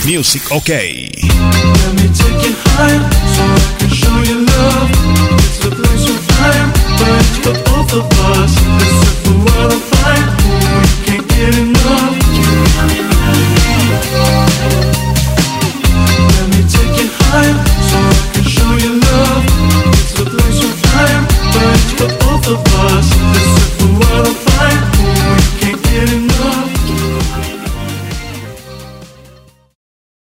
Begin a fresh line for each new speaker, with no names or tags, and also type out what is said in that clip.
Music OK.
Let me take you higher so I can show you love. It's a place of fire, but